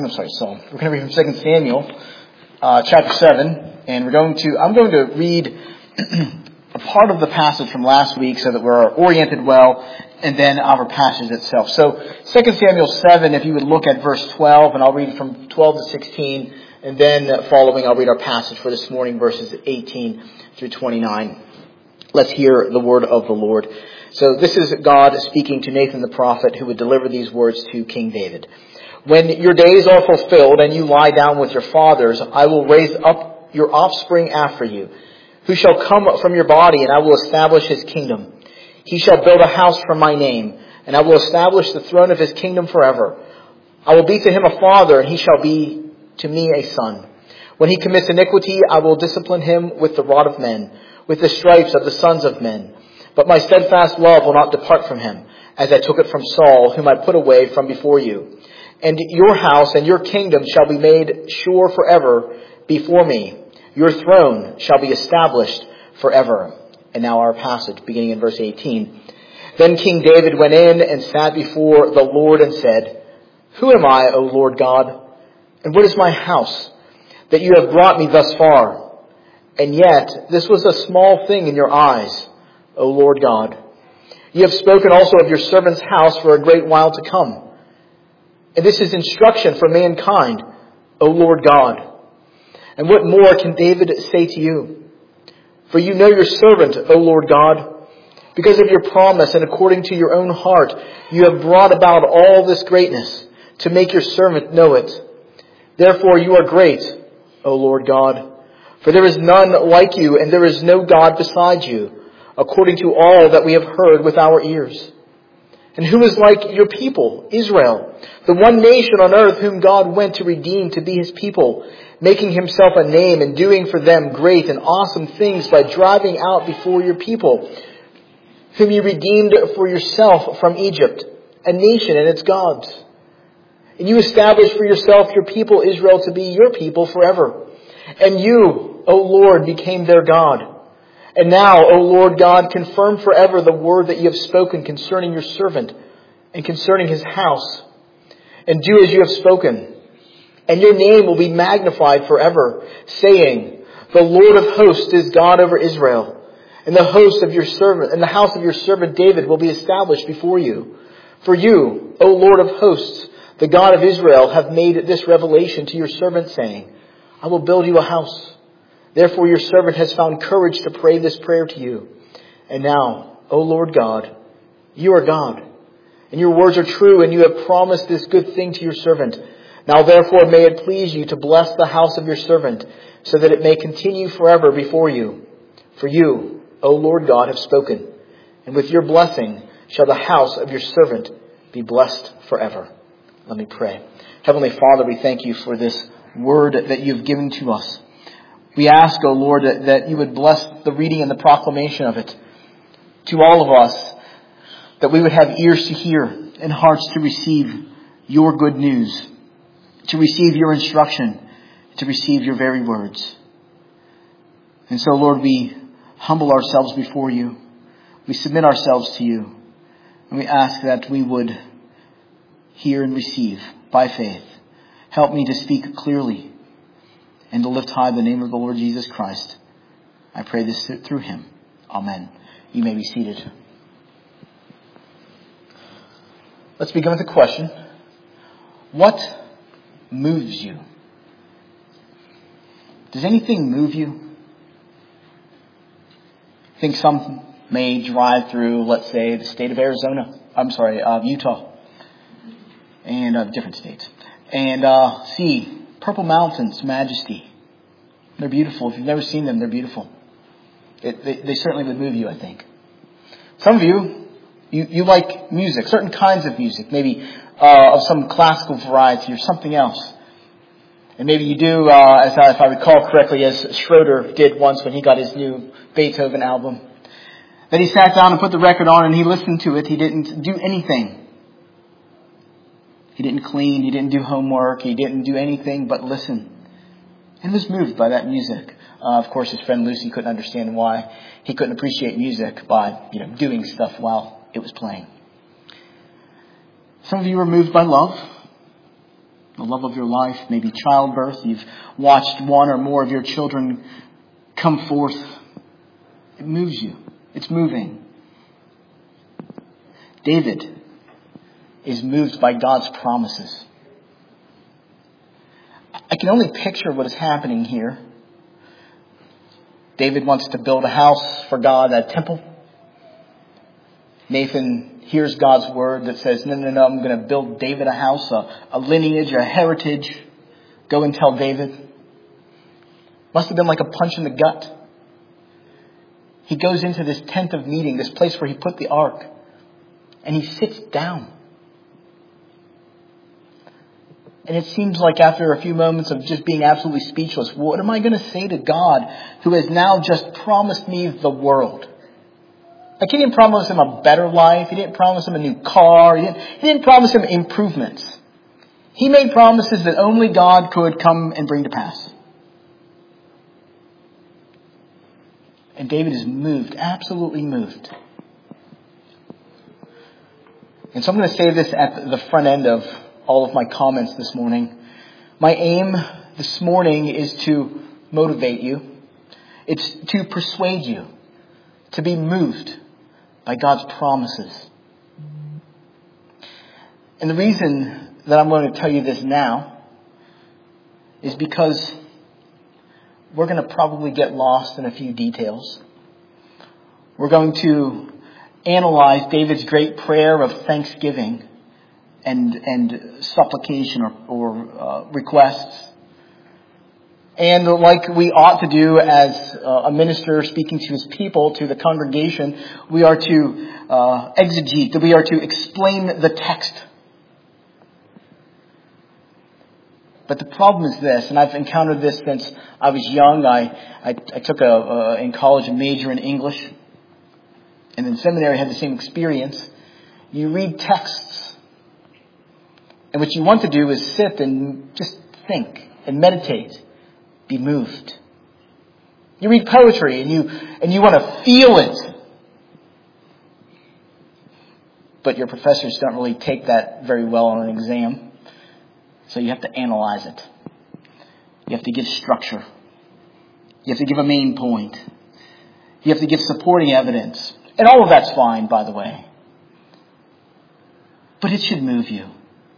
Psalm. We're going to read from 2 Samuel, chapter 7, and I'm going to read a part of the passage from last week so that we're oriented well, and then our passage itself. So, 2 Samuel 7, if you would look at verse 12, and I'll read from 12 to 16, and then following, I'll read our passage for this morning, verses 18 through 29. Let's hear the word of the Lord. So, this is God speaking to Nathan the prophet, who would deliver these words to King David. When your days are fulfilled and you lie down with your fathers, I will raise up your offspring after you, who shall come from your body, and I will establish his kingdom. He shall build a house for my name, and I will establish the throne of his kingdom forever. I will be to him a father, and he shall be to me a son. When he commits iniquity, I will discipline him with the rod of men, with the stripes of the sons of men. But my steadfast love will not depart from him, as I took it from Saul, whom I put away from before you. And your house and your kingdom shall be made sure forever before me. Your throne shall be established forever. And now our passage, beginning in verse 18. Then King David went in and sat before the Lord and said, Who am I, O Lord God? And what is my house, that you have brought me thus far? And yet this was a small thing in your eyes, O Lord God. You have spoken also of your servant's house for a great while to come. And this is instruction for mankind, O Lord God. And what more can David say to you? For you know your servant, O Lord God. Because of your promise and according to your own heart, you have brought about all this greatness to make your servant know it. Therefore you are great, O Lord God. For there is none like you, and there is no God beside you, according to all that we have heard with our ears. And who is like your people, Israel, the one nation on earth whom God went to redeem to be his people, making himself a name and doing for them great and awesome things by driving out before your people, whom you redeemed for yourself from Egypt, a nation and its gods. And you established for yourself your people Israel to be your people forever. And you, O Lord, became their God. And now, O Lord God, confirm forever the word that you have spoken concerning your servant and concerning his house. And do as you have spoken. And your name will be magnified forever, saying, The Lord of hosts is God over Israel. And the host of your servant, and the house of your servant David will be established before you. For you, O Lord of hosts, the God of Israel, have made this revelation to your servant, saying, I will build you a house. Therefore your servant has found courage to pray this prayer to you. And now, O Lord God, you are God, and your words are true, and you have promised this good thing to your servant. Now therefore may it please you to bless the house of your servant, so that it may continue forever before you. For you, O Lord God, have spoken, and with your blessing shall the house of your servant be blessed forever. Let me pray. Heavenly Father, we thank you for this word that you've given to us. We ask, O Lord, that you would bless the reading and the proclamation of it to all of us, that we would have ears to hear and hearts to receive your good news, to receive your instruction, to receive your very words. And so, Lord, we humble ourselves before you. We submit ourselves to you. And we ask that we would hear and receive by faith. Help me to speak clearly and to lift high the name of the Lord Jesus Christ. I pray this through him. Amen. You may be seated. Let's begin with a question. What moves you? Does anything move you? I think some may drive through, let's say, the state of Utah, and different states, and see Purple Mountains, majesty. They're beautiful. If you've never seen them, they're beautiful. They certainly would move you, I think. Some of you like music, certain kinds of music, maybe of some classical variety or something else. And maybe you do, if I recall correctly, as Schroeder did once when he got his new Beethoven album, that he sat down and put the record on and he listened to it. He didn't do anything. He didn't clean, he didn't do homework, he didn't do anything but listen. And was moved by that music. Of course, his friend Lucy couldn't understand why he couldn't appreciate music by, doing stuff while it was playing. Some of you were moved by love. the love of your life, maybe childbirth. You've watched one or more of your children come forth. It moves you. It's moving. David is moved by God's promises. I can only picture what is happening here. David wants to build a house for God, a temple. Nathan hears God's word that says, no, I'm going to build David a house, a lineage, a heritage. Go and tell David. Must have been like a punch in the gut. He goes into this tent of meeting, this place where he put the ark, and he sits down. And it seems like after a few moments of just being absolutely speechless, what am I going to say to God who has now just promised me the world? Like, he didn't promise him a better life. He didn't promise him a new car. He didn't promise him improvements. He made promises that only God could come and bring to pass. And David is moved, absolutely moved. And so I'm going to say this at the front end of all of my comments this morning. My aim this morning is to motivate you. It's to persuade you to be moved by God's promises. And the reason that I'm going to tell you this now is because we're going to probably get lost in a few details. We're going to analyze David's great prayer of thanksgiving and supplication or requests. And like we ought to do as a minister speaking to his people, to the congregation, we are to exegete, that we are to explain the text. But the problem is this, and I've encountered this since I was young. I took in college a major in English, and in seminary I had the same experience. You read texts, and what you want to do is sit and just think and meditate. Be moved. You read poetry and you want to feel it. But your professors don't really take that very well on an exam. So you have to analyze it. You have to give structure. You have to give a main point. You have to give supporting evidence. And all of that's fine, by the way. But it should move you.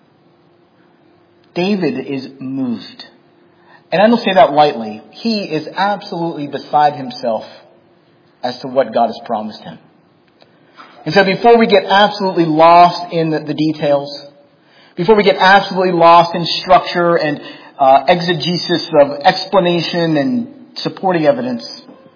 David is moved. And I don't say that lightly. He is absolutely beside himself as to what God has promised him. And so before we get absolutely lost in the details, before we get absolutely lost in structure and exegesis of explanation and supporting evidence,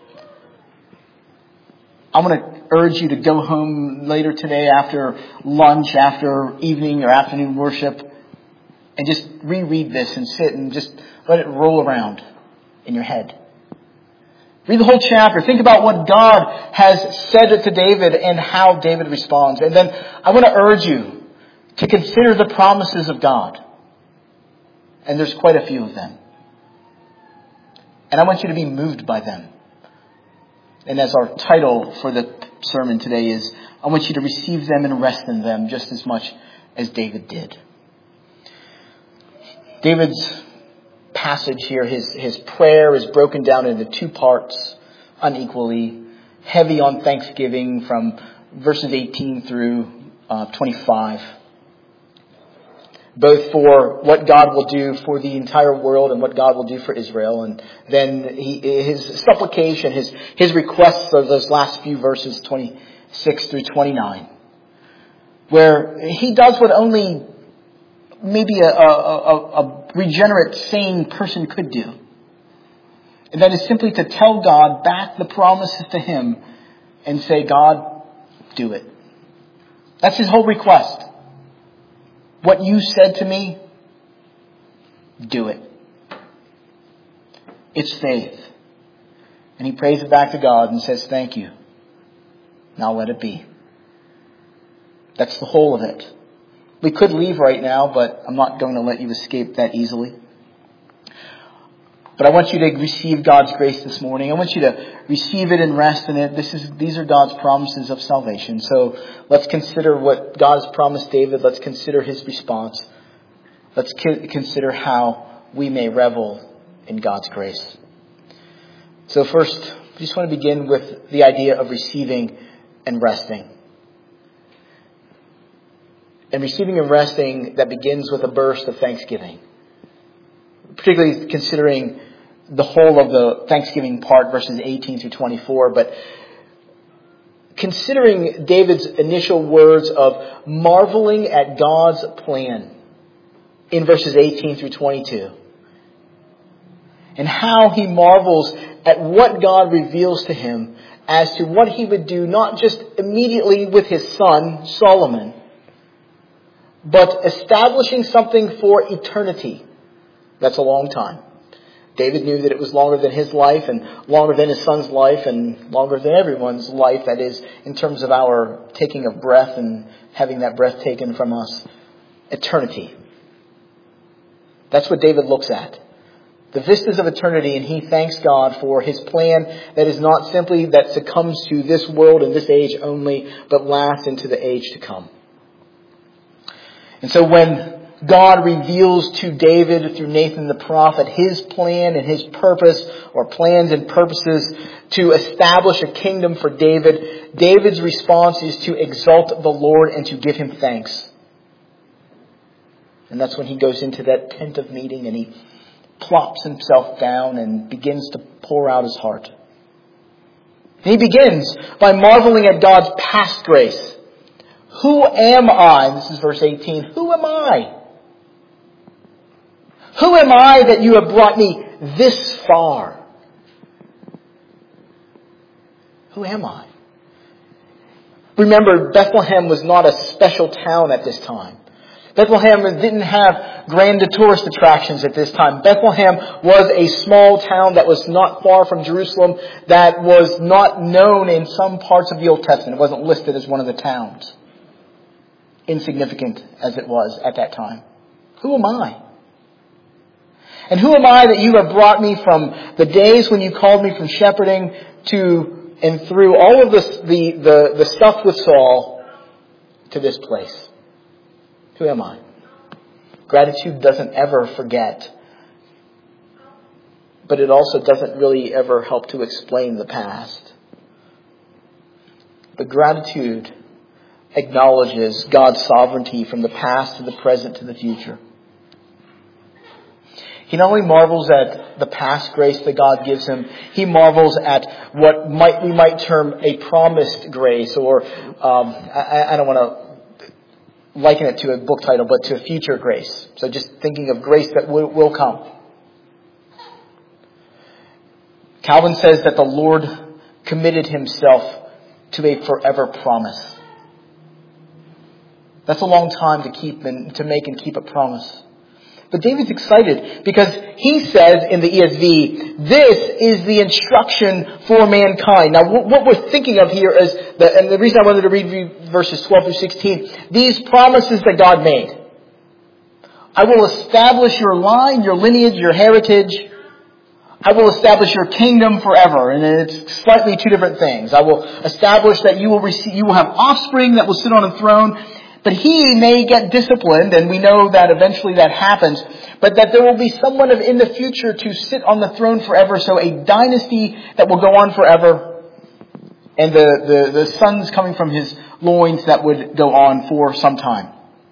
I'm going to urge you to go home later today after lunch, after evening or afternoon worship, and just reread this and sit and just let it roll around in your head. Read the whole chapter. Think about what God has said to David and how David responds. And then I want to urge you to consider the promises of God. And there's quite a few of them. And I want you to be moved by them. And as our title for the sermon today is, I want you to receive them and rest in them just as much as David did. David's passage here, his prayer is broken down into two parts unequally. Heavy on thanksgiving from verses 18 through 25. Both for what God will do for the entire world and what God will do for Israel. And then his supplication, his requests of those last few verses, 26 through 29. Where he does what only maybe a regenerate, sane person could do. And that is simply to tell God, back the promises to him, and say, God, do it. That's his whole request. What you said to me, do it. It's faith. And he prays it back to God and says, thank you. Now let it be. That's the whole of it. We could leave right now, but I'm not going to let you escape that easily. But I want you to receive God's grace this morning. I want you to receive it and rest in it. These are God's promises of salvation. So let's consider what God has promised David. Let's consider his response. let's consider how we may revel in God's grace. So first, I just want to begin with the idea of receiving and resting. And receiving and resting that begins with a burst of thanksgiving. Particularly considering the whole of the Thanksgiving part, verses 18 through 24. But considering David's initial words of marveling at God's plan in verses 18 through 22. And how he marvels at what God reveals to him as to what he would do, not just immediately with his son, Solomon, but establishing something for eternity. That's a long time. David knew that it was longer than his life and longer than his son's life and longer than everyone's life. That is, in terms of our taking of breath and having that breath taken from us. Eternity. That's what David looks at. The vistas of eternity, and he thanks God for his plan that is not simply that succumbs to this world and this age only, but lasts into the age to come. And so when God reveals to David through Nathan the prophet his plan and his purpose, or plans and purposes to establish a kingdom for David, David's response is to exalt the Lord and to give him thanks. And that's when he goes into that tent of meeting and he plops himself down and begins to pour out his heart. And he begins by marveling at God's past grace. Who am I? This is verse 18. Who am I? Who am I that you have brought me this far? Who am I? Remember, Bethlehem was not a special town at this time. Bethlehem didn't have grand tourist attractions at this time. Bethlehem was a small town that was not far from Jerusalem, that was not known in some parts of the Old Testament. It wasn't listed as one of the towns. Insignificant as it was at that time. Who am I? And who am I that you have brought me from the days when you called me from shepherding to and through all of the stuff with Saul to this place? Who am I? Gratitude doesn't ever forget. But it also doesn't really ever help to explain the past. But gratitude acknowledges God's sovereignty from the past to the present to the future. He not only marvels at the past grace that God gives him, he marvels at what we might term a promised grace, or I don't want to liken it to a book title, but to a future grace. So just thinking of grace that will come. Calvin says that the Lord committed himself to a forever promise. That's a long time to keep and to make and keep a promise. But David's excited because he says in the ESV, this is the instruction for mankind. Now, what we're thinking of here is, and the reason I wanted to read verses 12 through 16, these promises that God made. I will establish your line, your lineage, your heritage. I will establish your kingdom forever. And it's slightly two different things. I will establish that you will have offspring that will sit on a throne. But he may get disciplined, and we know that eventually that happens, but that there will be someone in the future to sit on the throne forever, so a dynasty that will go on forever, and the sons coming from his loins that would go on for some time.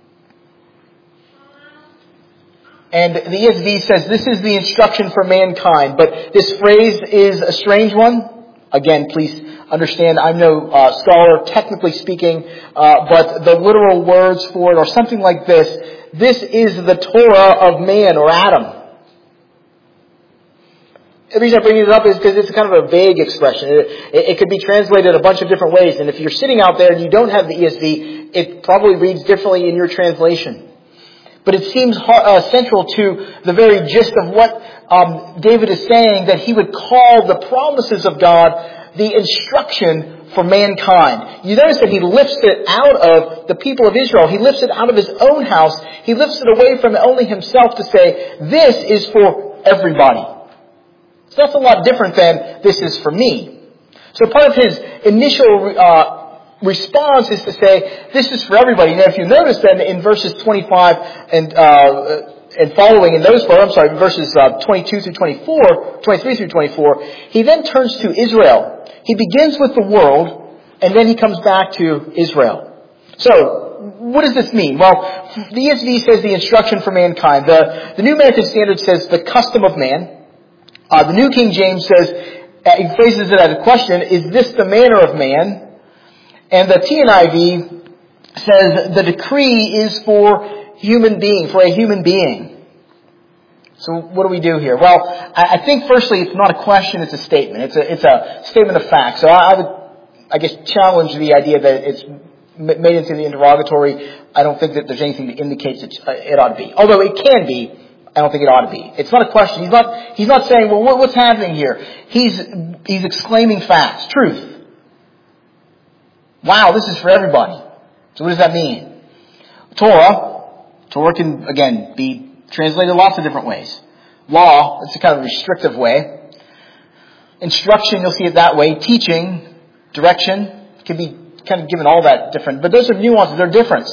And the ESV says this is the instruction for mankind, but this phrase is a strange one. Again, please understand, I'm no scholar, technically speaking, but the literal words for it are something like this. This is the Torah of man, or Adam. The reason I bring it up is because it's kind of a vague expression. It could be translated a bunch of different ways. And if you're sitting out there and you don't have the ESV, it probably reads differently in your translation. But it seems central to the very gist of what David is saying, that he would call the promises of God the instruction for mankind. You notice that he lifts it out of the people of Israel. He lifts it out of his own house. He lifts it away from only himself to say, this is for everybody. So that's a lot different than this is for me. So part of his initial response is to say, this is for everybody. Now if you notice then in verses 25 and and following in those verses 22 through 24, 23 through 24, he then turns to Israel. He begins with the world, and then he comes back to Israel. So, what does this mean? Well, the ESV says the instruction for mankind. The New American Standard says the custom of man. The New King James says, he phrases it as a question, is this the manner of man? And the TNIV says the decree is for a human being. So what do we do here? Well, I think firstly it's not a question, it's a statement. It's a statement of fact. So I would, I guess, challenge the idea that it's made into the interrogatory. I don't think that there's anything that indicates it ought to be. Although it can be, I don't think it ought to be. It's not a question. He's not saying, well, what's happening here? He's exclaiming facts, truth. Wow, this is for everybody. So what does that mean? Torah can, again, be translated lots of different ways. Law, it's a kind of restrictive way. Instruction, you'll see it that way. Teaching, direction, can be kind of given all that different. But those are nuances. They're different.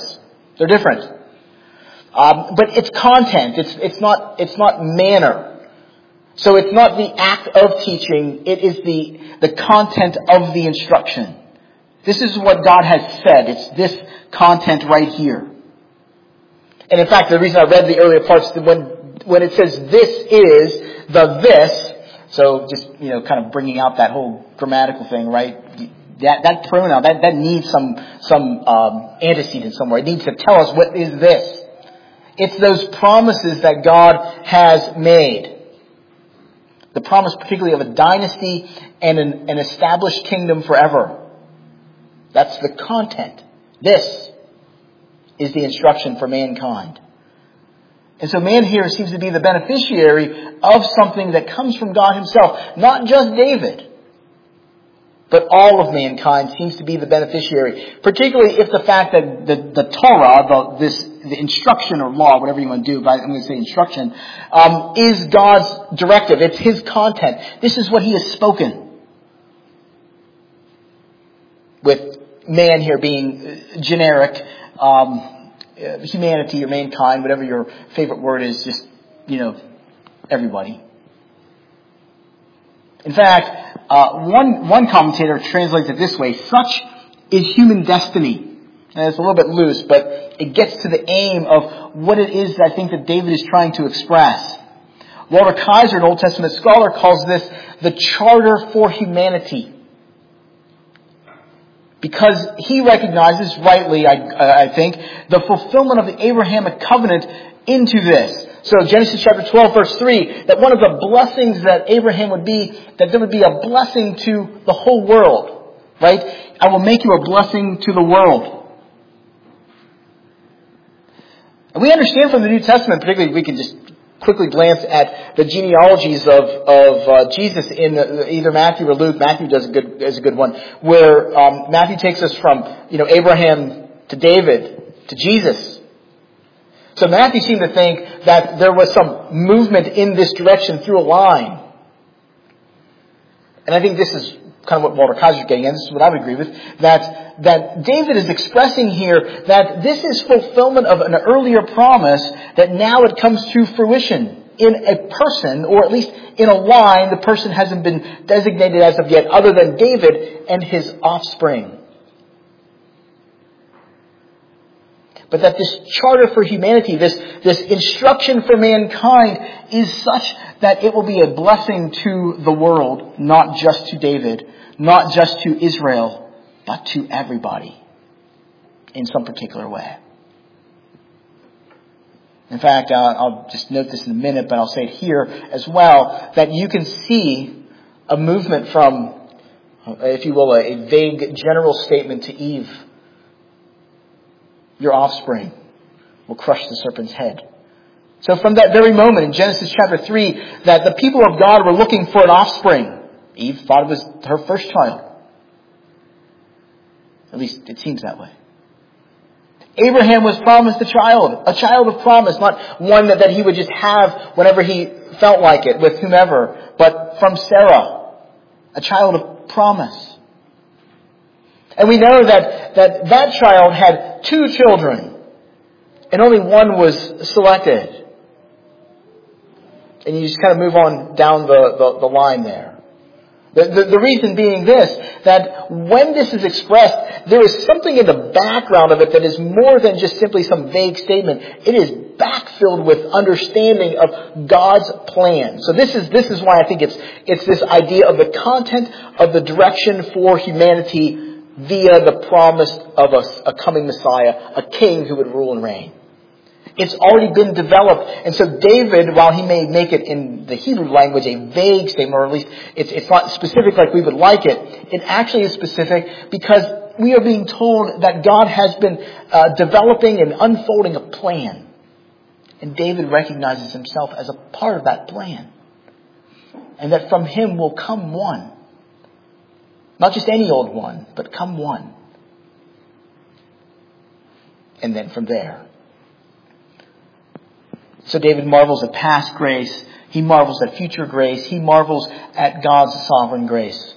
But it's content. It's not manner. So it's not the act of teaching. It is the content of the instruction. This is what God has said. It's this content right here. And in fact, the reason I read the earlier parts, when it says this is the this, so just, kind of bringing out that whole grammatical thing, right? That pronoun, that needs some antecedent somewhere. It needs to tell us what is this. It's those promises that God has made. The promise particularly of a dynasty and an established kingdom forever. That's the content. This is the instruction for mankind. And so man here seems to be the beneficiary of something that comes from God himself. Not just David, but all of mankind seems to be the beneficiary. Particularly if the fact that the Torah, the instruction or law, whatever you want to do, but I'm going to say instruction, is God's directive. It's his content. This is what he has spoken. With man here being generic, humanity or mankind, whatever your favorite word is, just, everybody. In fact, one commentator translates it this way: such is human destiny. And it's a little bit loose, but it gets to the aim of what it is I think that David is trying to express. Walter Kaiser, an Old Testament scholar, calls this the charter for humanity. Because he recognizes, rightly, I think, the fulfillment of the Abrahamic covenant into this. So Genesis chapter 12, verse 3, that one of the blessings that Abraham would be, that there would be a blessing to the whole world. Right? I will make you a blessing to the world. And we understand from the New Testament, particularly we can just quickly glance at the genealogies of Jesus in either Matthew or Luke. Matthew does a good one, where Matthew takes us from Abraham to David to Jesus. So Matthew seemed to think that there was some movement in this direction through a line. And I think this is kind of what Walter Kaiser is getting at. This is what I would agree with. That David is expressing here that this is fulfillment of an earlier promise, that now it comes to fruition in a person, or at least in a line. The person hasn't been designated as of yet, other than David and his offspring. But that this charter for humanity, this instruction for mankind, is such that it will be a blessing to the world, not just to David, not just to Israel, but to everybody in some particular way. In fact, I'll just note this in a minute, but I'll say it here as well, that you can see a movement from, if you will, a vague general statement to Eve. Your offspring will crush the serpent's head. So from that very moment in Genesis chapter 3, that the people of God were looking for an offspring. Eve thought it was her first child. At least it seems that way. Abraham was promised a child of promise, not one that he would just have whenever he felt like it with whomever, but from Sarah, a child of promise. And we know that child had 2 children, and only one was selected. And you just kind of move on down the line there. The reason being this, that when this is expressed, there is something in the background of it that is more than just simply some vague statement. It is backfilled with understanding of God's plan. So this is why I think it's this idea of the content of the direction for humanity via the promise of a coming Messiah, a king who would rule and reign. It's already been developed. And so David, while he may make it in the Hebrew language a vague statement, or at least it's not specific like we would like it, it actually is specific because we are being told that God has been developing and unfolding a plan. And David recognizes himself as a part of that plan. And that from him will come one. Not just any old one, but come one. And then from there. So David marvels at past grace. He marvels at future grace. He marvels at God's sovereign grace.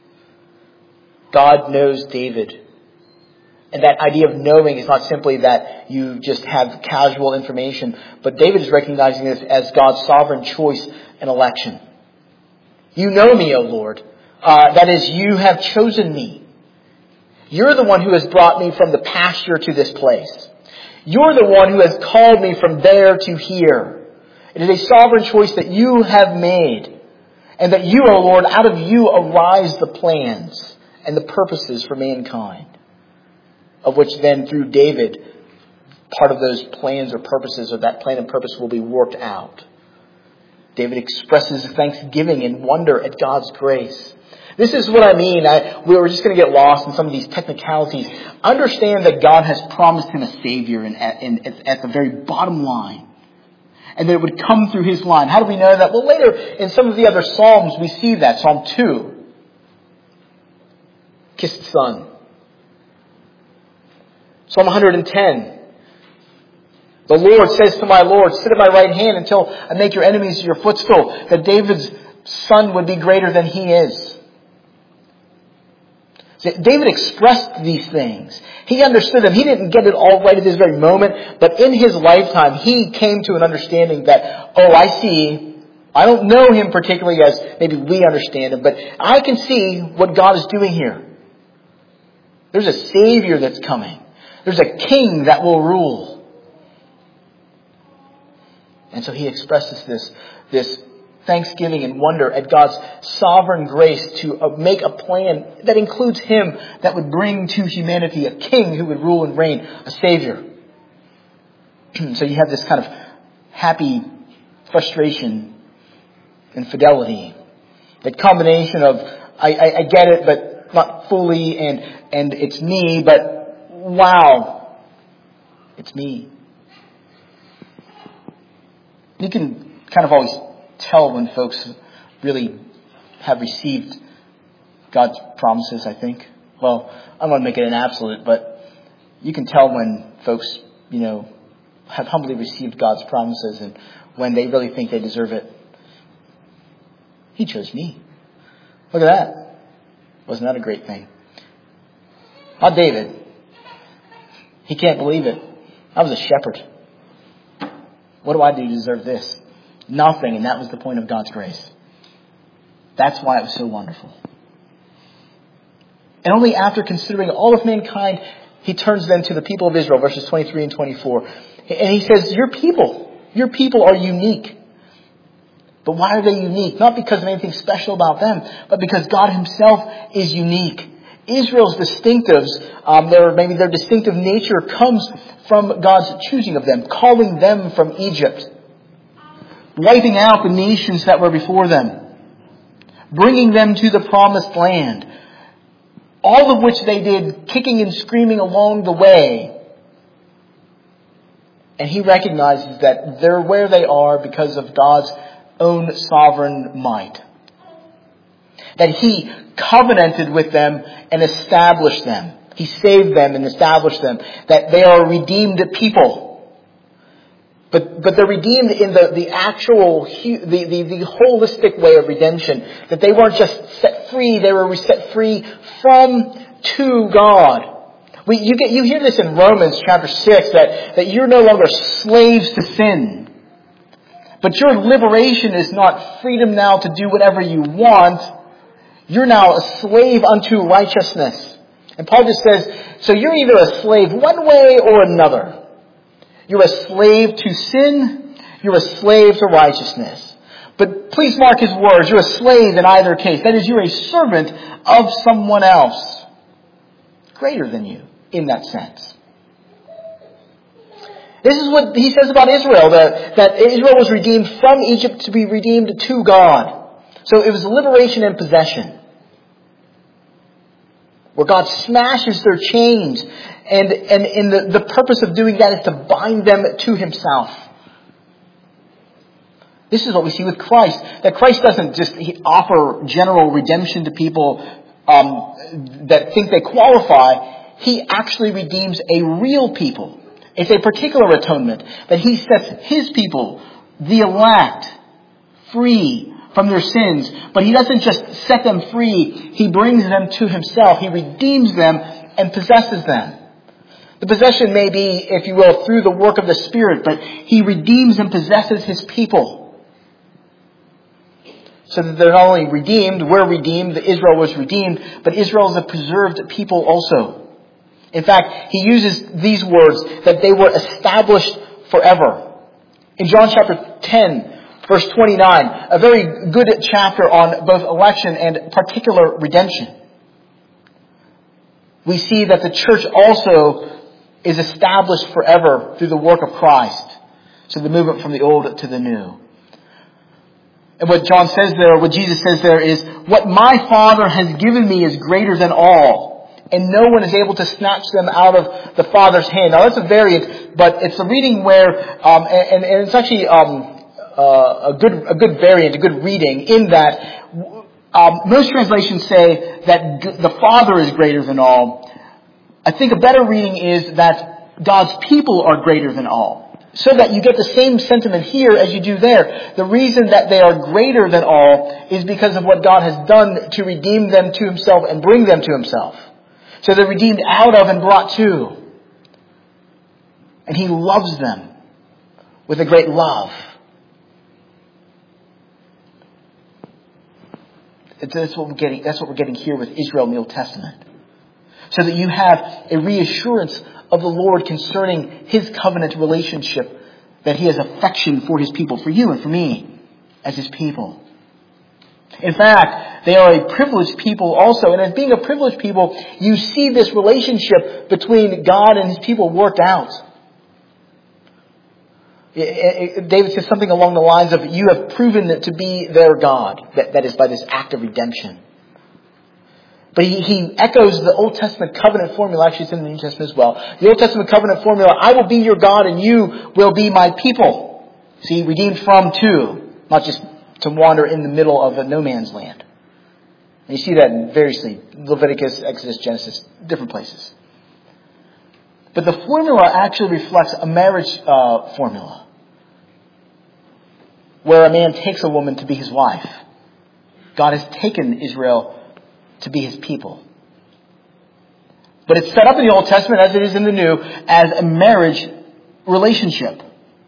God knows David. And that idea of knowing is not simply that you just have casual information, but David is recognizing this as God's sovereign choice and election. You know me, O Lord. That is, you have chosen me. You're the one who has brought me from the pasture to this place. You're the one who has called me from there to here. It is a sovereign choice that you have made. And that you, O Lord, out of you arise the plans and the purposes for mankind. Of which then through David, part of those plans or purposes, or that plan and purpose will be worked out. David expresses thanksgiving and wonder at God's grace. This is what I mean. We were just going to get lost in some of these technicalities. Understand that God has promised him a Savior at the very bottom line. And that it would come through his line. How do we know that? Well, later in some of the other Psalms, we see that. Psalm 2. Kissed Son. Psalm 110. The Lord says to my Lord, sit at my right hand until I make your enemies your footstool. That David's son would be greater than he is. David expressed these things. He understood them. He didn't get it all right at this very moment, but in his lifetime, he came to an understanding that, I see. I don't know him particularly as maybe we understand him, but I can see what God is doing here. There's a Savior that's coming. There's a king that will rule. And so he expresses this thanksgiving and wonder at God's sovereign grace to make a plan that includes him that would bring to humanity a king who would rule and reign, a Savior. So you have this kind of happy frustration and fidelity. That combination of, I get it, but not fully, and it's me, but wow, it's me. You can kind of always tell when folks really have received God's promises, I think. Well, I don't want to make it an absolute, but you can tell when folks, have humbly received God's promises and when they really think they deserve it. He chose me. Look at that. Wasn't that a great thing? Not David. He can't believe it. I was a shepherd. What do I do to deserve this? Nothing, and that was the point of God's grace. That's why it was so wonderful. And only after considering all of mankind, he turns then to the people of Israel, verses 23 and 24. And he says, your people are unique. But why are they unique? Not because of anything special about them, but because God himself is unique. Israel's distinctives, their distinctive nature comes from God's choosing of them, calling them from Egypt, wiping out the nations that were before them, bringing them to the promised land, all of which they did kicking and screaming along the way. And he recognizes that they're where they are because of God's own sovereign might. That he covenanted with them and established them. He saved them and established them. That they are a redeemed people. But they're redeemed in the actual, the holistic way of redemption. That they weren't just set free, they were set free from to God. You hear this in Romans chapter 6, that you're no longer slaves to sin, But your liberation is not freedom now to do whatever you want. You're now a slave unto righteousness. And Paul just says, so you're either a slave one way or another. You're a slave to sin. You're a slave to righteousness. But please mark his words. You're a slave in either case. That is, you're a servant of someone else. Greater than you in that sense. This is what he says about Israel, that Israel was redeemed from Egypt to be redeemed to God. So it was liberation and possession. Where God smashes their chains. And the purpose of doing that is to bind them to himself. This is what we see with Christ. That Christ doesn't just offer general redemption to people that think they qualify. He actually redeems a real people. It's a particular atonement that he sets his people, the elect, free from their sins. But he doesn't just set them free. He brings them to himself. He redeems them and possesses them. The possession may be, if you will, through the work of the Spirit, but he redeems and possesses his people. So that they're not only redeemed, we're redeemed, Israel was redeemed, but Israel is a preserved people also. In fact, he uses these words, that they were established forever. In John chapter 10, verse 29, a very good chapter on both election and particular redemption. We see that the church also is established forever through the work of Christ. So the movement from the old to the new. And what John says there, what Jesus says there is, what my Father has given me is greater than all. And no one is able to snatch them out of the Father's hand. Now that's a variant, but it's a reading where, and it's actually a good variant, a good reading in that most translations say that the Father is greater than all. I think a better reading is that God's people are greater than all. So that you get the same sentiment here as you do there. The reason that they are greater than all is because of what God has done to redeem them to himself and bring them to himself. So they're redeemed out of and brought to. And he loves them with a great love. That's what we're getting here with Israel in the Old Testament. So that you have a reassurance of the Lord concerning his covenant relationship, that he has affection for his people, for you and for me as his people. In fact, they are a privileged people also. And as being a privileged people, you see this relationship between God and his people worked out. David says something along the lines of, you have proven to be their God. That is by this act of redemption. But he echoes the Old Testament covenant formula. Actually, it's in the New Testament as well. The Old Testament covenant formula, I will be your God and you will be my people. See, redeemed from to, not just to wander in the middle of a no man's land. And you see that in variously, Leviticus, Exodus, Genesis, different places. But the formula actually reflects a marriage formula. Where a man takes a woman to be his wife. God has taken Israel to be his people. But it's set up in the Old Testament, as it is in the New, as a marriage relationship.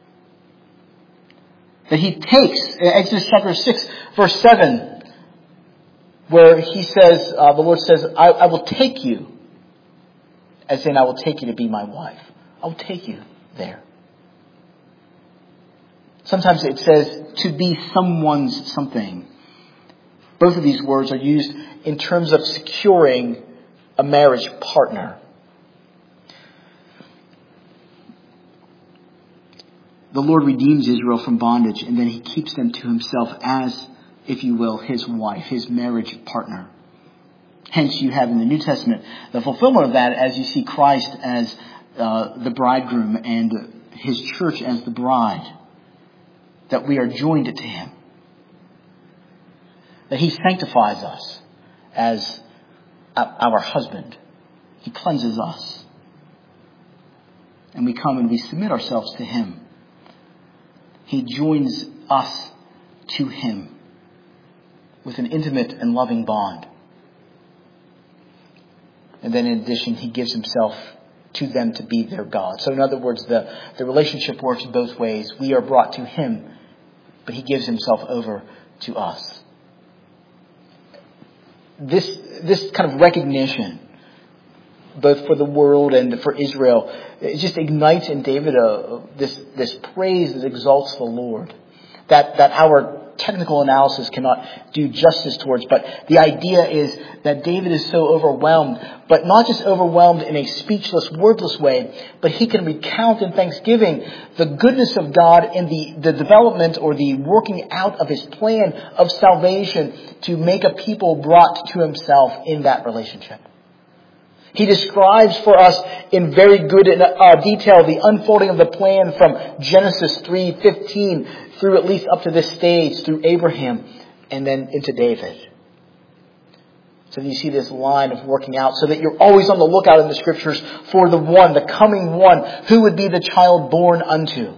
That he takes, in Exodus chapter 6, verse 7, where he says, the Lord says, I will take you, as in I will take you to be my wife. I will take you there. Sometimes it says to be someone's something. Both of these words are used in terms of securing a marriage partner. The Lord redeems Israel from bondage, and then he keeps them to himself as, if you will, his wife, his marriage partner. Hence, you have in the New Testament the fulfillment of that as you see Christ as the bridegroom and his church as the bride. That we are joined to him. That he sanctifies us as our husband. He cleanses us. And we come and we submit ourselves to him. He joins us to him with an intimate and loving bond. And then in addition, he gives himself to them to be their God. So in other words, the relationship works both ways. We are brought to him but he gives himself over to us. This kind of recognition, both for the world and for Israel, it just ignites in David this praise that exalts the Lord, that our technical analysis cannot do justice towards. But the idea is that David is so overwhelmed, but not just overwhelmed in a speechless, wordless way, but he can recount in thanksgiving the goodness of God in the development or the working out of his plan of salvation to make a people brought to himself in that relationship. He describes for us in very good detail the unfolding of the plan from Genesis 3:15 through at least up to this stage, through Abraham and then into David. So you see this line of working out so that you're always on the lookout in the Scriptures for the one, the coming one, who would be the child born unto.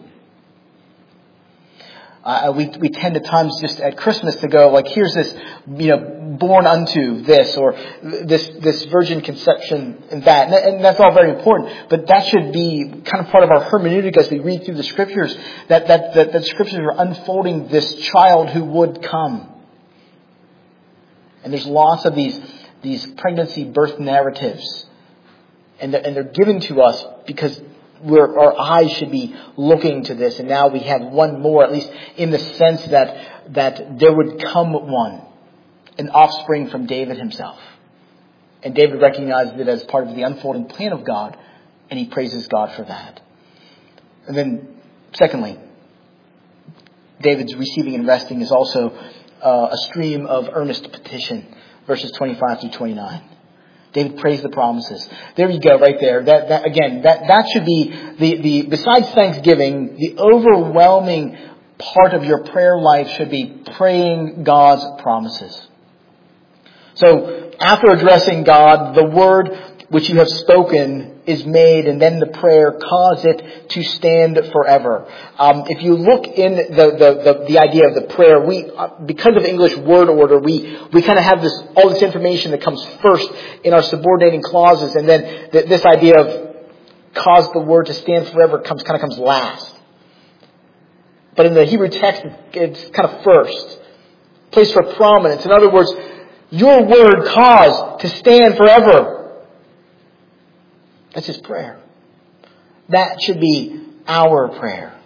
We tend at times just at Christmas to go like, here's this, born unto this, or this virgin conception and that. And that's all very important. But that should be kind of part of our hermeneutic as we read through the Scriptures, that the Scriptures are unfolding this child who would come. And there's lots of these pregnancy birth narratives. And they're given to us because our eyes should be looking to this. And now we have one more, at least in the sense that there would come one, an offspring from David himself. And David recognized it as part of the unfolding plan of God, and he praises God for that. And then, secondly, David's receiving and resting is also a stream of earnest petition, verses 25 through 29. David praised the promises. There you go, right there. That should be besides thanksgiving, the overwhelming part of your prayer life should be praying God's promises. So after addressing God, the word which you have spoken is made, and then the prayer, cause it to stand forever. If you look in the idea of the prayer, because of English word order, we kind of have all this information that comes first in our subordinating clauses, and then this idea of cause the word to stand forever comes last. But in the Hebrew text, it's kind of first, placed for prominence. In other words, your word cause to stand forever. That's his prayer. That should be our prayer.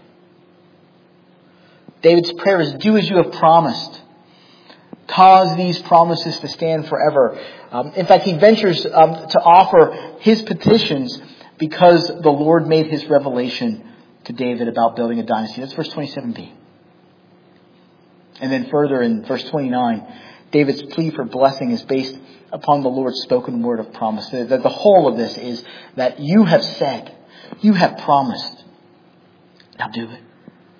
David's prayer is, do as you have promised. Cause these promises to stand forever. In fact, he ventures to offer his petitions because the Lord made his revelation to David about building a dynasty. That's verse 27b. And then further in verse 29, David's plea for blessing is based upon the Lord's spoken word of promise. The whole of this is that you have said, you have promised. Now do it.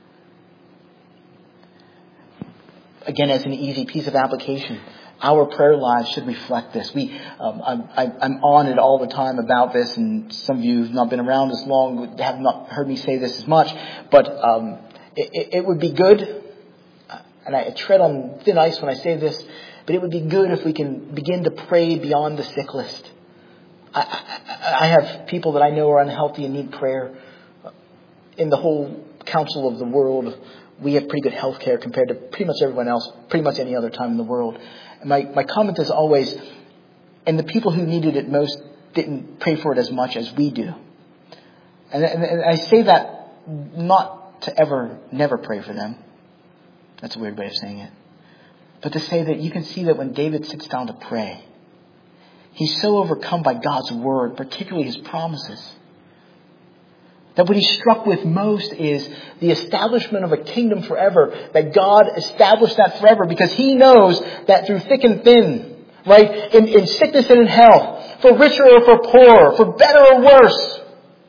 Again, as an easy piece of application, our prayer lives should reflect this. I'm on it all the time about this, and some of you have not been around as long, have not heard me say this as much, but it would be good, and I tread on thin ice when I say this, but it would be good if we can begin to pray beyond the sick list. I have people that I know are unhealthy and need prayer. In the whole council of the world, we have pretty good health care compared to pretty much everyone else, pretty much any other time in the world. And my comment is always, and the people who needed it most didn't pray for it as much as we do. And I say that not to never pray for them. That's a weird way of saying it. But to say that you can see that when David sits down to pray, he's so overcome by God's word, particularly his promises, that what he's struck with most is the establishment of a kingdom forever, that God established that forever because he knows that through thick and thin, right, in sickness and in health, for richer or for poorer, for better or worse,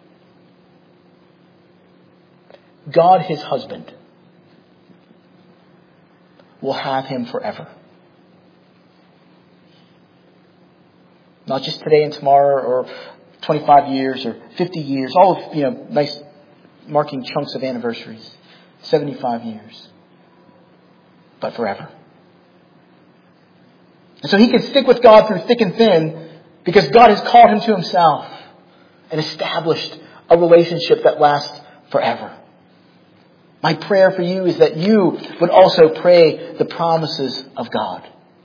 God, his husband, will have him forever. Not just today and tomorrow or 25 years or 50 years, all of, nice marking chunks of anniversaries, 75 years, but forever. And so he can stick with God through thick and thin because God has called him to himself and established a relationship that lasts forever. My prayer for you is that you would also pray the promises of God.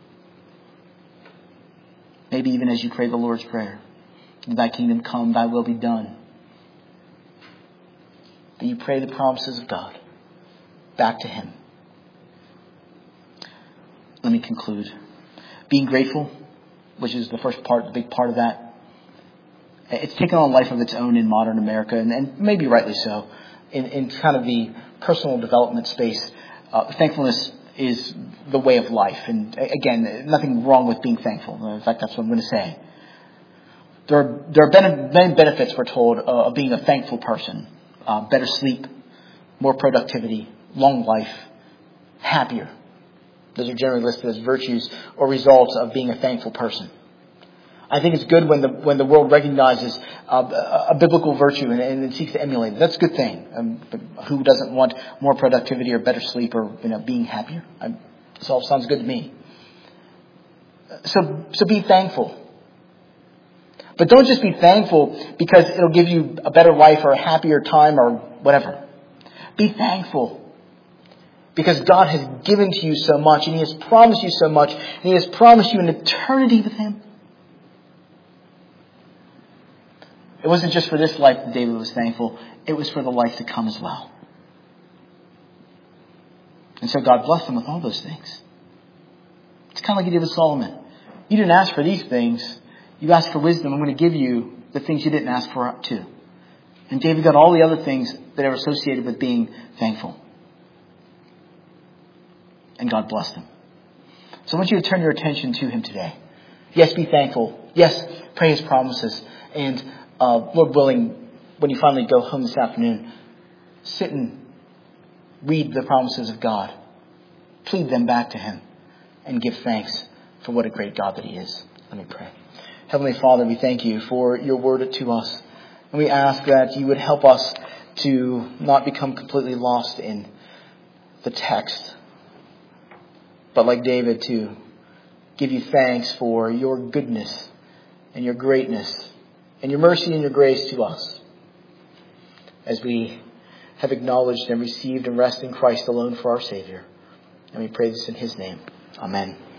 Maybe even as you pray the Lord's Prayer. Thy kingdom come, thy will be done. That you pray the promises of God back to Him. Let me conclude. Being grateful, which is the first part, the big part of that. It's taken on a life of its own in modern America, and maybe rightly so, in kind of the personal development space. Thankfulness is the way of life. And again, nothing wrong with being thankful. In fact, that's what I'm going to say. There are many benefits, we're told, of being a thankful person. Better sleep, more productivity, long life, happier. Those are generally listed as virtues or results of being a thankful person. I think it's good when the world recognizes a biblical virtue and seeks to emulate it. That's a good thing. Who doesn't want more productivity or better sleep or being happier? This all sounds good to me. So be thankful. But don't just be thankful because it'll give you a better life or a happier time or whatever. Be thankful because God has given to you so much and He has promised you so much and He has promised you an eternity with Him. It wasn't just for this life that David was thankful. It was for the life to come as well. And so God blessed him with all those things. It's kind of like He did with Solomon. You didn't ask for these things. You asked for wisdom. I'm going to give you the things you didn't ask for too. And David got all the other things that are associated with being thankful. And God blessed him. So I want you to turn your attention to Him today. Yes, be thankful. Yes, pray His promises. And Lord willing, when you finally go home this afternoon, sit and read the promises of God. Plead them back to Him and give thanks for what a great God that He is. Let me pray. Heavenly Father, we thank You for Your word to us. And we ask that You would help us to not become completely lost in the text, but like David, to give You thanks for Your goodness and Your greatness and Your mercy and Your grace to us as we have acknowledged and received and rest in Christ alone for our Savior. And we pray this in His name. Amen.